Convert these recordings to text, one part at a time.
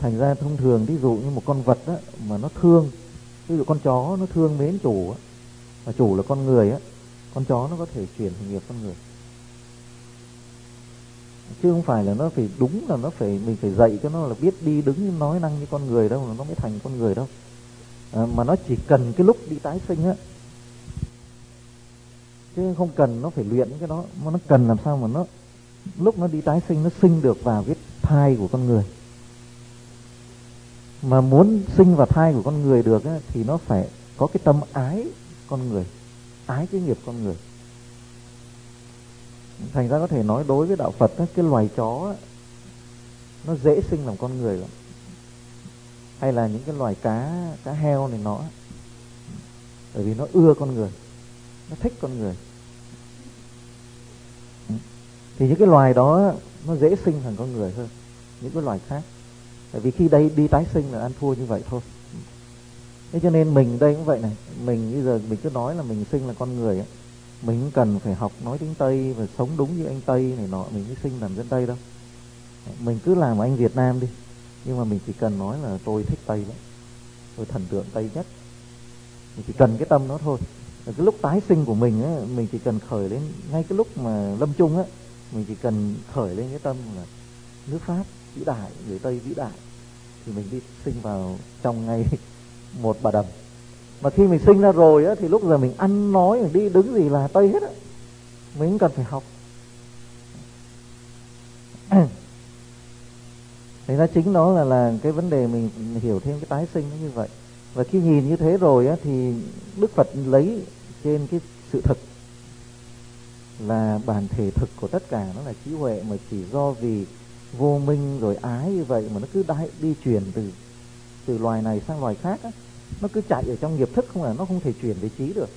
Thành ra thông thường ví dụ như một con vật á, mà nó thương, ví dụ con chó nó thương mến chủ á, mà chủ là con người á, con chó nó có thể chuyển thành nghiệp con người. Chứ không phải là nó phải đúng là nó phải, mình phải dạy cho nó là biết đi đứng nói năng như con người đâu là nó mới thành con người đâu. Mà nó chỉ cần cái lúc đi tái sinh á, chứ không cần nó phải luyện cái đó, mà nó cần làm sao mà nó lúc nó đi tái sinh nó sinh được vào cái thai của con người. Mà muốn sinh vào thai của con người được á, thì nó phải có cái tâm ái con người, ái cái nghiệp con người. Thành ra có thể nói đối với đạo Phật á, cái loài chó á, nó dễ sinh làm con người lắm. Hay là những cái loài cá heo này nọ, bởi vì nó ưa con người, nó thích con người. Thì những cái loài đó nó dễ sinh thành con người hơn những cái loài khác. Tại vì khi đây đi tái sinh là ăn thua như vậy thôi. Thế cho nên mình đây cũng vậy này. Mình bây giờ mình cứ nói là mình sinh là con người ấy. Mình cũng cần phải học nói tiếng Tây và sống đúng như anh Tây này nọ, mình mới sinh làm dân Tây đâu. Mình cứ làm anh Việt Nam đi, nhưng mà mình chỉ cần nói là tôi thích Tây lắm, tôi thần tượng Tây nhất. Mình chỉ cần cái tâm đó thôi. Cái lúc tái sinh của mình á, mình chỉ cần khởi lên ngay cái lúc mà lâm chung á, mình chỉ cần khởi lên cái tâm là nước Pháp vĩ đại, người Tây vĩ đại, thì mình đi sinh vào trong ngay một bà đầm. Mà khi mình sinh ra rồi á, thì lúc giờ mình ăn nói, mình đi đứng gì là Tây hết á, mình không cần phải học. Thành ra chính đó là cái vấn đề mình hiểu thêm cái tái sinh nó như vậy. Và khi nhìn như thế rồi á, thì Đức Phật lấy trên cái sự thực là bản thể thực của tất cả nó là trí huệ, mà chỉ do vì vô minh rồi ái như vậy mà nó cứ đi chuyển từ loài này sang loài khác á. Nó cứ chạy ở trong nghiệp thức không là nó không thể chuyển về trí được.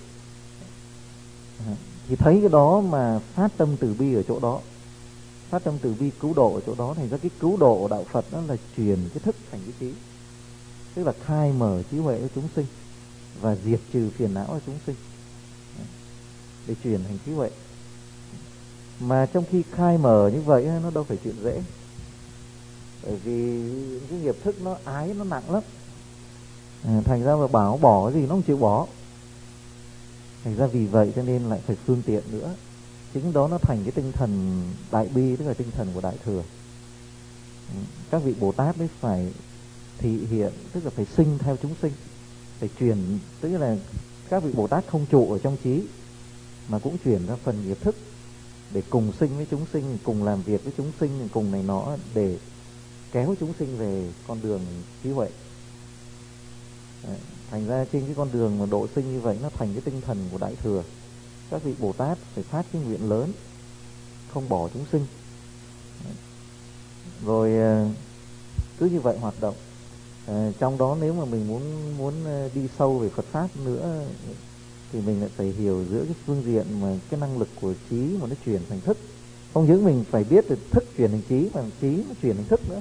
Thì thấy cái đó mà phát tâm từ bi ở chỗ đó, phát tâm từ bi cứu độ ở chỗ đó. Thành ra cái cứu độ của đạo Phật đó là chuyển cái thức thành cái trí, tức là khai mở trí huệ cho chúng sinh và diệt trừ phiền não cho chúng sinh để chuyển thành trí huệ. Mà trong khi khai mở như vậy nó đâu phải chuyện dễ, bởi vì cái nghiệp thức nó ái nó nặng lắm. Thành ra mà bảo bỏ cái gì nó không chịu bỏ. Thành ra vì vậy cho nên lại phải phương tiện nữa. Chính đó nó thành cái tinh thần đại bi, tức là tinh thần của Đại Thừa. Các vị Bồ Tát mới phải thị hiện, tức là phải sinh theo chúng sinh, phải truyền, tức là các vị Bồ Tát không trụ ở trong trí mà cũng chuyển ra phần nghiệp thức để cùng sinh với chúng sinh, cùng làm việc với chúng sinh, cùng này nọ để kéo chúng sinh về con đường trí huệ. Thành ra trên cái con đường mà độ sinh như vậy nó thành cái tinh thần của Đại Thừa. Các vị Bồ Tát phải phát cái nguyện lớn không bỏ chúng sinh, rồi cứ như vậy hoạt động. Trong đó nếu mà mình muốn đi sâu về Phật pháp nữa thì mình lại phải hiểu giữa cái phương diện mà cái năng lực của trí mà nó chuyển thành thức. Không những mình phải biết được thức chuyển thành trí, mà trí nó chuyển thành thức nữa.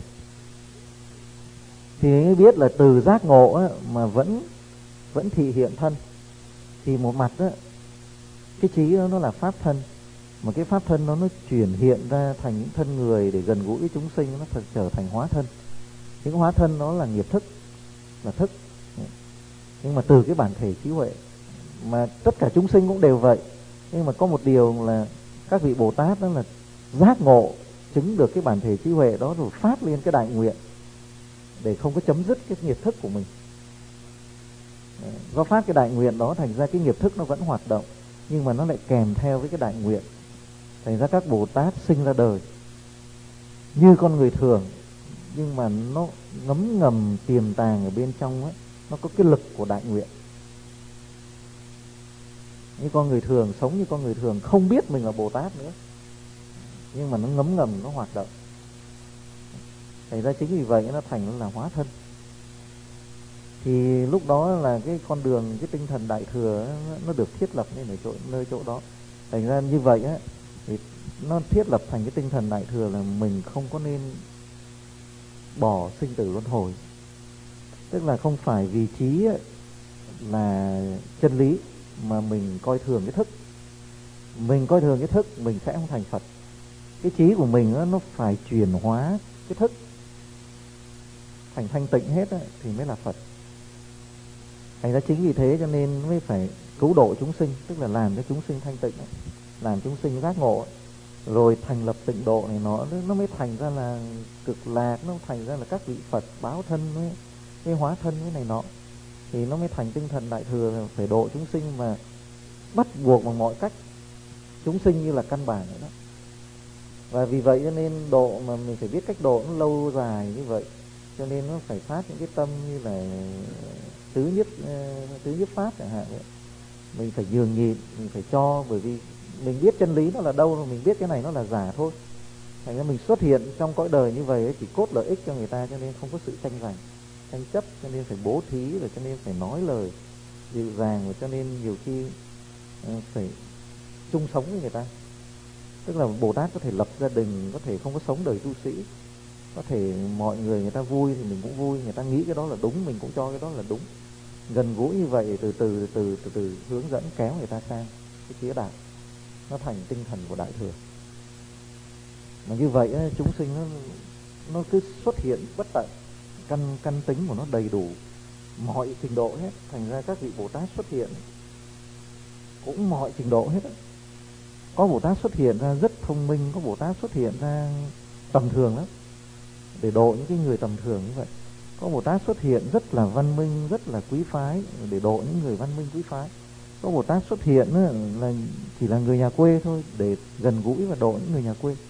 Thì mới biết là từ giác ngộ á, mà vẫn thị hiện thân. Thì một mặt á, cái trí đó nó là pháp thân, mà cái pháp thân nó chuyển hiện ra thành những thân người để gần gũi với chúng sinh, nó trở thành hóa thân. Những hóa thân đó là nghiệp thức, là thức. Nhưng mà từ cái bản thể trí huệ, mà tất cả chúng sinh cũng đều vậy. Nhưng mà có một điều là các vị Bồ Tát đó là giác ngộ, chứng được cái bản thể trí huệ đó rồi phát lên cái đại nguyện để không có chấm dứt cái nghiệp thức của mình. Do phát cái đại nguyện đó thành ra cái nghiệp thức nó vẫn hoạt động, nhưng mà nó lại kèm theo với cái đại nguyện. Thành ra các Bồ Tát sinh ra đời như con người thường, nhưng mà nó ngấm ngầm tiềm tàng ở bên trong ấy, nó có cái lực của đại nguyện. Như con người thường, sống như con người thường, không biết mình là Bồ Tát nữa, nhưng mà nó ngấm ngầm, nó hoạt động. Thành ra chính vì vậy nó thành là hóa thân. Thì lúc đó là cái con đường, cái tinh thần Đại Thừa nó được thiết lập nên ở nơi chỗ đó. Thành ra như vậy á, thì nó thiết lập thành cái tinh thần Đại Thừa là mình không có nên bỏ sinh tử luân hồi. Tức là không phải vì trí là chân lý mà mình coi thường cái thức. Mình coi thường cái thức mình sẽ không thành Phật. Cái trí của mình nó phải chuyển hóa cái thức. thành thanh tịnh hết á, thì mới là Phật. Thành ra chính vì thế cho nên mới phải cứu độ chúng sinh, tức là làm cho chúng sinh thanh tịnh ấy, làm chúng sinh giác ngộ ấy. Rồi thành lập tịnh độ này nó mới thành ra là cực lạc, nó thành ra là các vị Phật báo thân với hóa thân với này nọ, thì nó mới thành tinh thần đại thừa là phải độ chúng sinh, mà bắt buộc bằng mọi cách chúng sinh như là căn bản vậy đó. Và vì vậy cho nên độ mà mình phải biết cách độ nó lâu dài như vậy, cho nên nó phải phát những cái tâm như là tứ nhất pháp chẳng hạn vậy. Mình phải nhường nhịn, mình phải cho, bởi vì mình biết chân lý nó là đâu rồi, mình biết cái này nó là giả thôi. Thành ra mình xuất hiện trong cõi đời như vậy ấy, chỉ cốt lợi ích cho người ta, cho nên không có sự tranh giành, tranh chấp, cho nên phải bố thí, rồi cho nên phải nói lời dịu dàng, và cho nên nhiều khi phải chung sống với người ta. Tức là Bồ Tát có thể lập gia đình, có thể không có sống đời tu sĩ, có thể mọi người ta vui thì mình cũng vui, người ta nghĩ cái đó là đúng mình cũng cho cái đó là đúng. Gần gũi như vậy, từ từ hướng dẫn kéo người ta sang cái phía đạo, nó thành tinh thần của đại thừa. Mà như vậy chúng sinh nó cứ xuất hiện bất tận, căn tính của nó đầy đủ mọi trình độ hết. Thành ra các vị Bồ Tát xuất hiện cũng mọi trình độ hết. Có Bồ Tát xuất hiện ra rất thông minh, có Bồ Tát xuất hiện ra tầm thường lắm để độ những cái người tầm thường như vậy. Có Bồ Tát xuất hiện rất là văn minh, rất là quý phái để độ những người văn minh quý phái. Có Bồ Tát xuất hiện là chỉ là người nhà quê thôi, để gần gũi và độ những người nhà quê.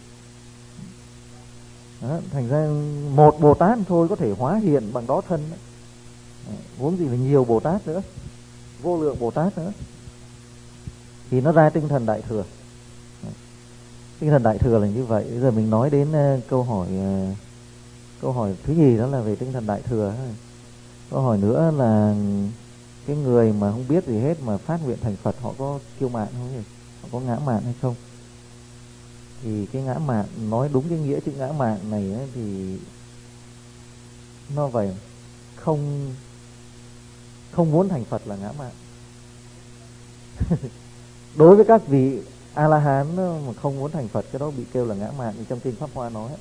Đó, thành ra một Bồ Tát thôi có thể hóa hiện bằng đó thân. Vốn gì là nhiều Bồ Tát nữa, vô lượng Bồ Tát nữa, thì nó ra tinh thần đại thừa. Tinh thần đại thừa là như vậy. Bây giờ mình nói đến câu hỏi thứ nhì, đó là về tinh thần đại thừa. Câu hỏi nữa là cái người mà không biết gì hết mà phát nguyện thành Phật, họ có kiêu mạn không nhỉ? Họ có ngã mạn hay không? Thì cái ngã mạn, nói đúng cái nghĩa chữ ngã mạn này ấy, thì nó vậy, không muốn thành Phật là ngã mạn. Đối với các vị A-la-hán mà không muốn thành Phật, cái đó bị kêu là ngã mạn, trong kinh Pháp Hoa nói.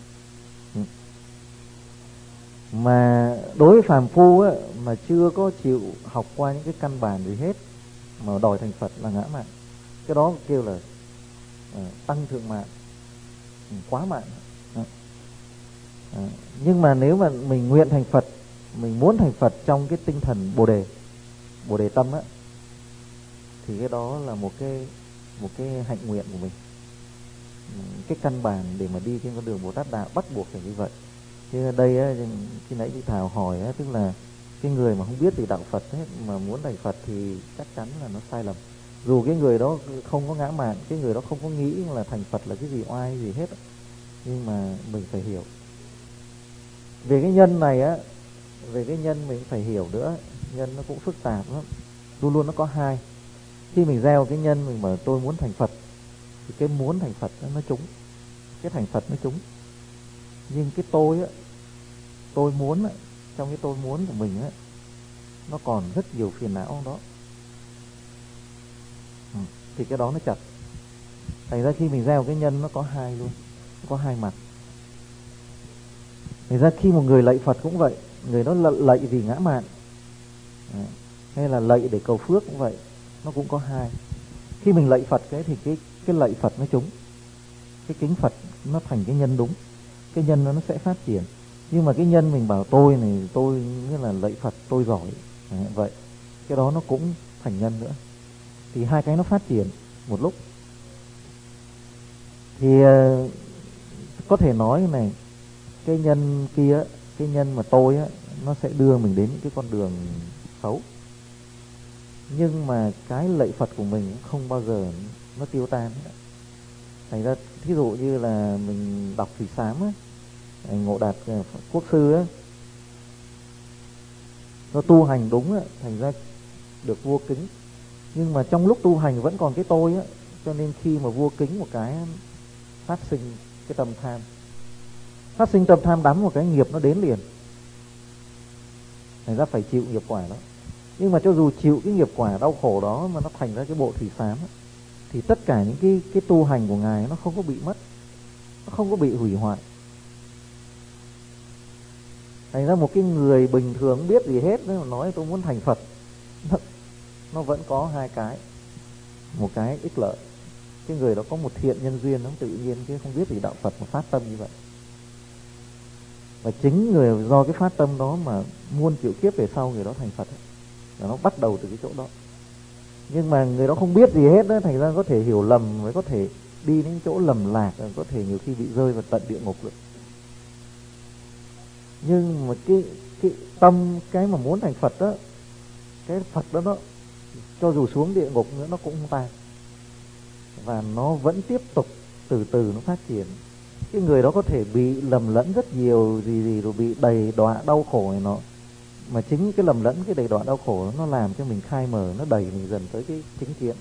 Mà đối với phàm phu á, mà chưa có chịu học qua những cái căn bản gì hết mà đòi thành Phật là ngã mạn. Cái đó kêu là tăng thượng mạn, quá mạn. Nhưng mà nếu mà mình nguyện thành Phật, mình muốn thành Phật trong cái tinh thần Bồ đề tâm á, thì cái đó là một cái hạnh nguyện của mình, cái căn bản để mà đi trên con đường Bồ Tát đạo, bắt buộc phải như vậy. Chứ ở đây á, khi nãy chị Thảo hỏi á, tức là cái người mà không biết gì đạo Phật hết mà muốn thành Phật thì chắc chắn là nó sai lầm. Dù cái người đó không có ngã mạn, cái người đó không có nghĩ là thành Phật là cái gì oai gì hết, nhưng mà mình phải hiểu về cái nhân này á. Về cái nhân mình phải hiểu nữa, nhân nó cũng phức tạp lắm, luôn luôn nó có hai. Khi mình gieo cái nhân, mình bảo tôi muốn thành Phật, thì cái muốn thành Phật nó trúng, cái thành Phật nó trúng. Nhưng cái tôi á, tôi muốn á, trong cái tôi muốn của mình á, nó còn rất nhiều phiền não đó, thì cái đó nó chặt. Thành ra khi mình gieo cái nhân nó có hai luôn, nó có hai mặt. Thành ra khi một người lạy Phật cũng vậy, người đó lạy vì ngã mạn hay là lạy để cầu phước cũng vậy, nó cũng có hai. Khi mình lạy Phật thì cái lạy Phật nó trúng, cái kính Phật nó thành cái nhân đúng, cái nhân nó sẽ phát triển. Nhưng mà cái nhân mình bảo tôi này, tôi nghĩa là lạy Phật tôi giỏi vậy, cái đó nó cũng thành nhân nữa. Thì hai cái nó phát triển một lúc. Thì có thể nói này, cái nhân kia, cái nhân mà tôi á, nó sẽ đưa mình đến những cái con đường xấu. Nhưng mà cái lạy Phật của mình không bao giờ nó tiêu tan. Thành ra thí dụ như là mình đọc Thủy Sám á, Ngộ Đạt Quốc sư á, nó tu hành đúng á, thành ra được vua kính. Nhưng mà trong lúc tu hành vẫn còn cái tôi á, cho nên khi mà vua kính một cái, phát sinh cái tâm tham. Phát sinh tâm tham đắm một cái nghiệp nó đến liền. Thành ra phải chịu nghiệp quả đó. Nhưng mà cho dù chịu cái nghiệp quả đau khổ đó mà nó thành ra cái bộ Thủy Sám á, thì tất cả những cái tu hành của Ngài nó không có bị mất, nó không có bị hủy hoại. Thành ra một cái người bình thường không biết gì hết nếu mà nói tôi muốn thành Phật, nó vẫn có hai cái. Một cái ích lợi, cái người đó có một thiện nhân duyên, nó tự nhiên chứ không biết gì đạo Phật mà phát tâm như vậy. Và chính người do cái phát tâm đó mà muôn triệu kiếp về sau người đó thành Phật ấy. Và nó bắt đầu từ cái chỗ đó. Nhưng mà người đó không biết gì hết đó, thành ra có thể hiểu lầm, với có thể đi đến chỗ lầm lạc, có thể nhiều khi bị rơi vào tận địa ngục được. Nhưng mà cái tâm, cái mà muốn thành Phật đó, cái Phật đó nó cho dù xuống địa ngục nữa nó cũng không tan, và nó vẫn tiếp tục từ từ nó phát triển. Cái người đó có thể bị lầm lẫn rất nhiều gì rồi bị đầy đọa đau khổ này nọ, mà chính cái lầm lẫn, cái đầy đọa đau khổ nó làm cho mình khai mở, nó đẩy mình dần tới cái chính kiến.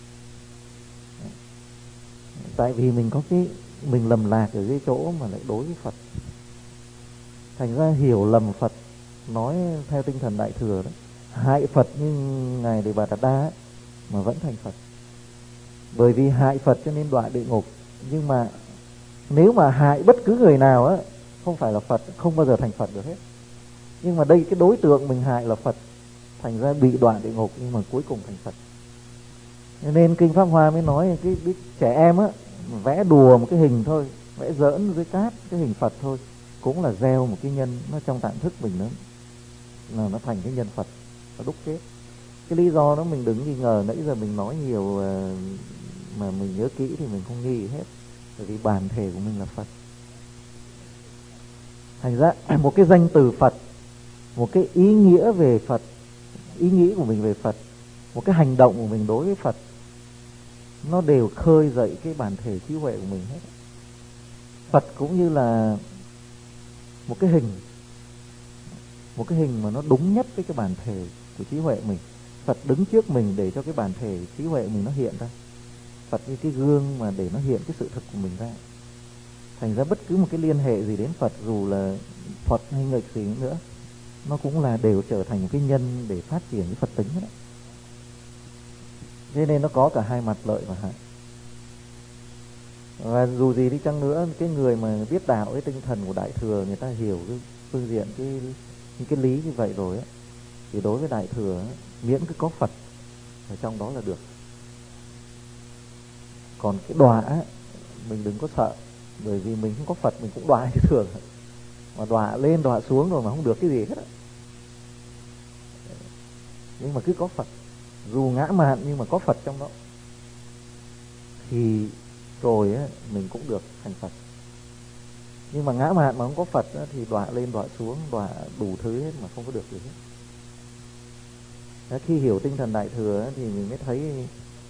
Tại vì mình có mình lầm lạc ở cái chỗ mà lại đối với Phật, thành ra hiểu lầm Phật. Nói theo tinh thần Đại Thừa đó, hại Phật như ngài Đề Bà Đạt Đa ấy, mà vẫn thành Phật. Bởi vì hại Phật cho nên đọa địa ngục. Nhưng mà nếu mà hại bất cứ người nào á, không phải là Phật, không bao giờ thành Phật được hết. Nhưng mà đây cái đối tượng mình hại là Phật, thành ra bị đọa địa ngục nhưng mà cuối cùng thành Phật. Cho nên Kinh Pháp Hoa mới nói cái trẻ em á, vẽ đùa một cái hình thôi, vẽ giỡn dưới cát cái hình Phật thôi, cũng là gieo một cái nhân nó trong tạng thức mình nữa, là nó thành cái nhân Phật, nó đúc kết. Cái lý do đó mình đừng nghi ngờ, nãy giờ mình nói nhiều mà mình nhớ kỹ thì mình không nghi hết, bởi vì bản thể của mình là Phật. Thành ra một cái danh từ Phật, một cái ý nghĩa về Phật, ý nghĩ của mình về Phật, một cái hành động của mình đối với Phật, nó đều khơi dậy cái bản thể trí huệ của mình hết. Phật cũng như là một cái hình mà nó đúng nhất với cái bản thể của trí huệ mình. Phật đứng trước mình để cho cái bản thể trí huệ mình nó hiện ra. Phật như cái gương mà để nó hiện cái sự thực của mình ra. Thành ra bất cứ một cái liên hệ gì đến Phật, dù là Phật hay nghịch gì nữa, nó cũng là đều trở thành một cái nhân để phát triển cái Phật tính đó. Thế nên nó có cả hai mặt lợi và hại. Và dù gì đi chăng nữa, cái người mà biết đạo, cái tinh thần của Đại Thừa, người ta hiểu cái phương diện cái lý như vậy rồi ấy, thì đối với Đại Thừa ấy, miễn cứ có Phật ở trong đó là được. Còn cái đọa ấy, mình đừng có sợ, bởi vì mình không có Phật mình cũng đọa như thường, mà đọa lên đọa xuống rồi mà không được cái gì hết á. Nhưng mà cứ có Phật, dù ngã mạn nhưng mà có Phật trong đó, thì rồi ấy, mình cũng được thành Phật. Nhưng mà ngã mạn mà không có Phật ấy, thì đọa lên đọa xuống, đọa đủ thứ hết mà không có được gì hết. Đó, khi hiểu tinh thần Đại Thừa ấy, thì mình mới thấy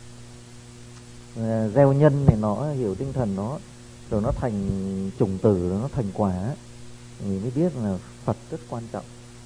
gieo nhân này nó, hiểu tinh thần nó, rồi nó thành chủng tử, rồi nó thành quả, mình mới biết là Phật rất quan trọng.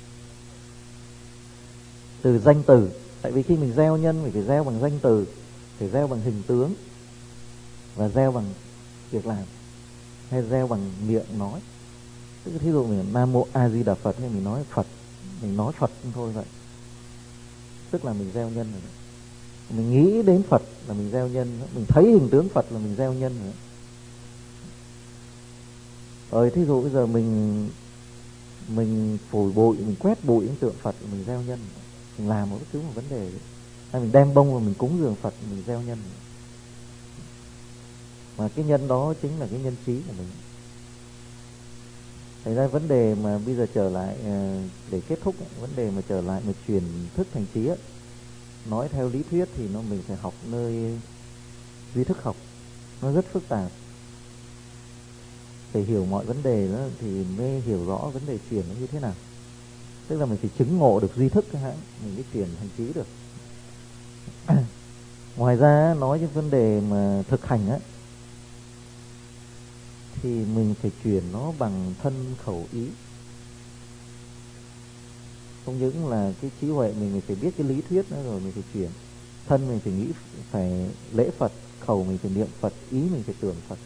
Từ danh từ, tại vì khi mình gieo nhân mình phải gieo bằng danh từ, phải gieo bằng hình tướng, và gieo bằng việc làm, hay gieo bằng miệng nói. Tức thí dụ mình Nam Mô A Di Đà Phật, hay mình nói Phật, mình nói Phật thôi vậy, tức là mình gieo nhân rồi. Mình nghĩ đến Phật là mình gieo nhân, mình thấy hình tướng Phật là mình gieo nhân rồi. Rồi thí dụ bây giờ mình phủi bụi, mình quét bụi những tượng Phật, mình gieo nhân. Mình làm một cái thứ một vấn đề, hay mình đem bông và mình cúng dường Phật, mình gieo nhân. Mà cái nhân đó chính là cái nhân trí của mình. Thành ra vấn đề mà bây giờ trở lại để kết thúc, vấn đề mà trở lại mà chuyển thức thành trí á, nói theo lý thuyết thì mình phải học nơi duy thức học, nó rất phức tạp. Phải hiểu mọi vấn đề đó thì mới hiểu rõ vấn đề chuyển nó như thế nào. Tức là mình phải chứng ngộ được duy thức cái hãng, mình mới chuyển thành trí được. Ngoài ra nói những vấn đề mà thực hành á, thì mình phải chuyển nó bằng thân khẩu ý. Không những là cái trí huệ mình phải biết cái lý thuyết nữa, rồi mình phải chuyển. Thân mình phải nghĩ, phải lễ Phật, khẩu mình phải niệm Phật, ý mình phải tưởng Phật,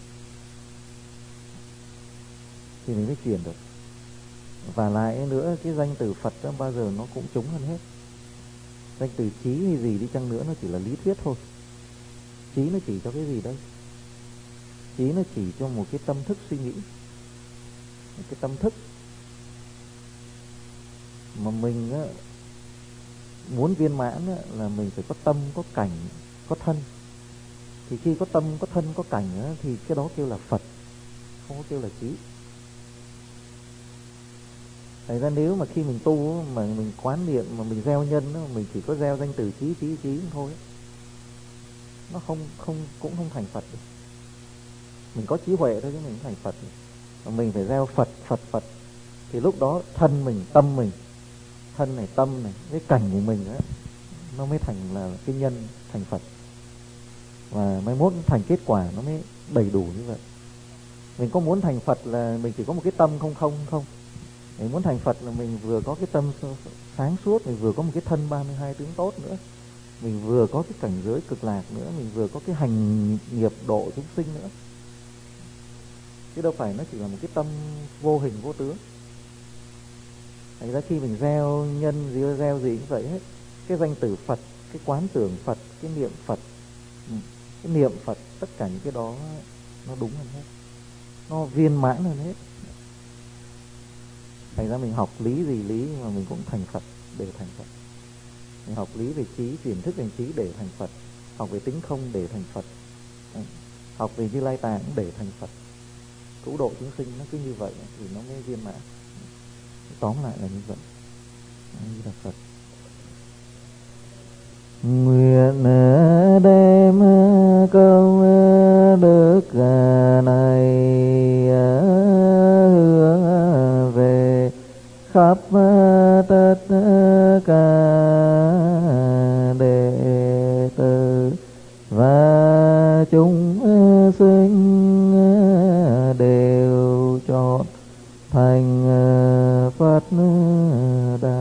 thì mình mới chuyển được. Và lại nữa, cái danh từ Phật đó bao giờ nó cũng trúng hơn hết. Danh từ trí hay gì đi chăng nữa nó chỉ là lý thuyết thôi. Trí nó chỉ cho cái gì đây? Trí nó chỉ cho một cái tâm thức suy nghĩ, một cái tâm thức. Mà mình á, muốn viên mãn á, là mình phải có tâm, có cảnh, có thân. Thì khi có tâm, có thân, có cảnh á, thì cái đó kêu là Phật, không có kêu là trí. Thành ra nếu mà khi mình tu á, mà mình quán niệm, mà mình gieo nhân á, mình chỉ có gieo danh từ trí thôi á, nó cũng không thành Phật được. Mình có trí huệ thôi chứ mình không thành Phật được. Mà mình phải gieo Phật Phật Phật. Thì lúc đó thân mình, tâm mình, thân này, tâm này, cái cảnh của mình á, nó mới thành là cái nhân, thành Phật. Và mai mốt thành kết quả nó mới đầy đủ như vậy. Mình có muốn thành Phật là mình chỉ có một cái tâm không. Mình muốn thành Phật là mình vừa có cái tâm sáng suốt, mình vừa có một cái thân 32 tướng tốt nữa, mình vừa có cái cảnh giới cực lạc nữa, mình vừa có cái hành nghiệp độ chúng sinh nữa. Chứ đâu phải nó chỉ là một cái tâm vô hình vô tướng. Thành ra khi mình gieo nhân gì, gieo gì cũng vậy hết. Cái danh từ Phật, cái quán tưởng Phật, cái niệm Phật, cái niệm Phật, tất cả những cái đó nó đúng hơn hết, nó viên mãn hơn hết. Thành ra mình học lý gì lý mà mình cũng thành Phật, để thành Phật. Mình học lý về trí, chuyển thức thành trí để thành Phật. Học về tính không để thành Phật. Học về Như Lai Tạng để thành Phật. Cứu độ chúng sinh nó cứ như vậy thì nó mới viên mãn. Tóm lại là như vậy. Như là Phật. Nguyện đem công đức này hướng về khắp tất cả đệ tử và chúng sinh đều chọn thành Phật đạo.